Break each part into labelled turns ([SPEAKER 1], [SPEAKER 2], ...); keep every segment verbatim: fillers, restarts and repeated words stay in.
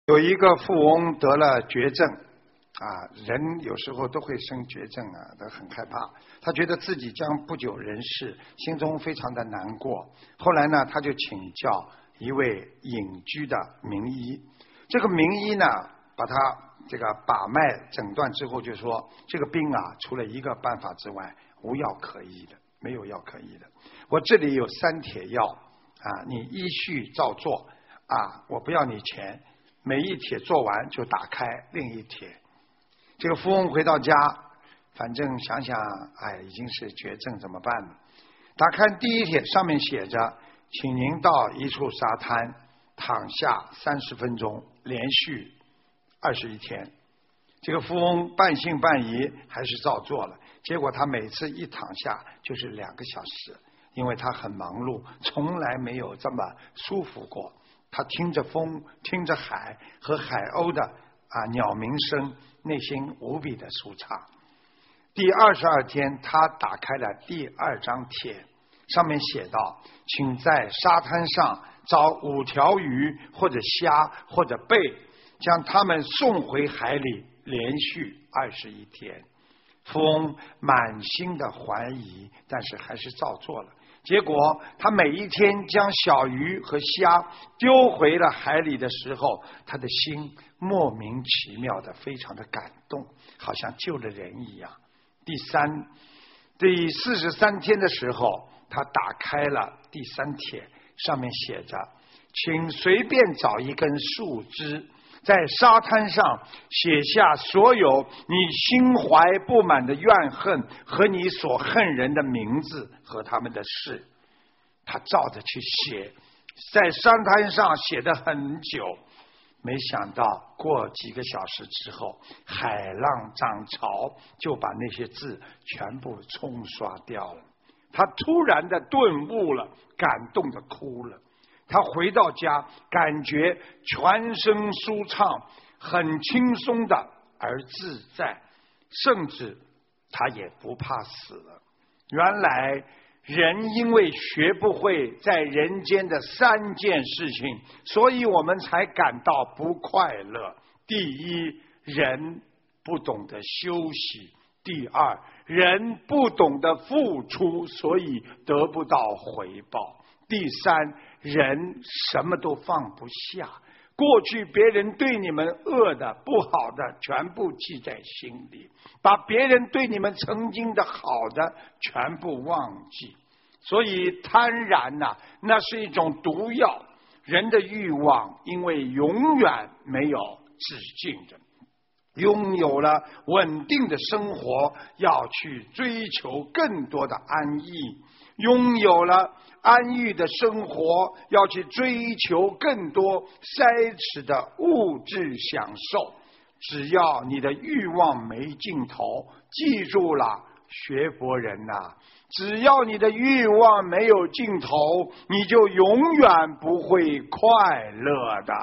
[SPEAKER 1] 有一个富翁得了绝症，啊，人有时候都会生绝症啊，都很害怕。他觉得自己将不久人世，心中非常的难过。后来呢，他就请教一位隐居的名医。这个名医呢，把他这个把脉诊断之后，就说这个病啊，除了一个办法之外，无药可医的，没有药可医的。我这里有三帖药啊，你依序照做啊，我不要你钱。每一帖做完就打开另一帖。这个富翁回到家，反正想想，哎，已经是绝症，怎么办呢？打开第一帖，上面写着，请您到一处沙滩躺下三十分钟，连续二十一天。这个富翁半信半疑，还是照做了。结果他每次一躺下就是两个小时，因为他很忙碌，从来没有这么舒服过。他听着风，听着海和海鸥的啊鸟鸣声，内心无比的舒畅。第二十二天，他打开了第二张帖，上面写道：请在沙滩上找五条鱼或者虾或者贝，将它们送回海里，连续二十一天。富翁满心的怀疑，但是还是照做了。结果他每一天将小鱼和虾丢回了海里的时候，他的心莫名其妙的非常的感动，好像救了人一样。第三第四十三天的时候，他打开了第三帖，上面写着：请随便找一根树枝，在沙滩上写下所有你心怀不满的怨恨和你所恨人的名字和他们的事。他照着去写，在沙滩上写得很久，没想到过几个小时之后，海浪涨潮就把那些字全部冲刷掉了。他突然的顿悟了，感动的哭了。他回到家，感觉全身舒畅，很轻松的而自在，甚至他也不怕死了。原来人因为学不会在人间的三件事情，所以我们才感到不快乐。第一，人不懂得休息；第二，人不懂得付出，所以得不到回报；第三，人什么都放不下，过去别人对你们恶的不好的全部记在心里，把别人对你们曾经的好的全部忘记。所以贪婪呐、啊，那是一种毒药。人的欲望因为永远没有止境的，拥有了稳定的生活，要去追求更多的安逸；拥有了安逸的生活，要去追求更多奢侈的物质享受。只要你的欲望没尽头，记住了，学佛人呐、啊，只要你的欲望没有尽头，你就永远不会快乐的。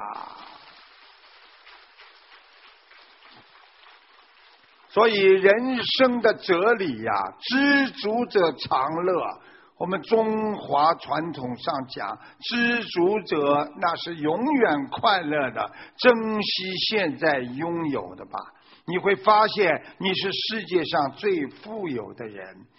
[SPEAKER 1] 所以人生的哲理呀、啊，知足者常乐。我们中华传统上讲，知足者那是永远快乐的，珍惜现在拥有的吧。你会发现你是世界上最富有的人。